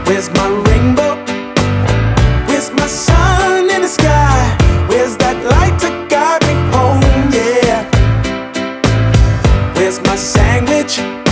Where's my rainbow? Where's my sun in the sky? Where's that light to guide me home? Yeah. Where's my sandwich?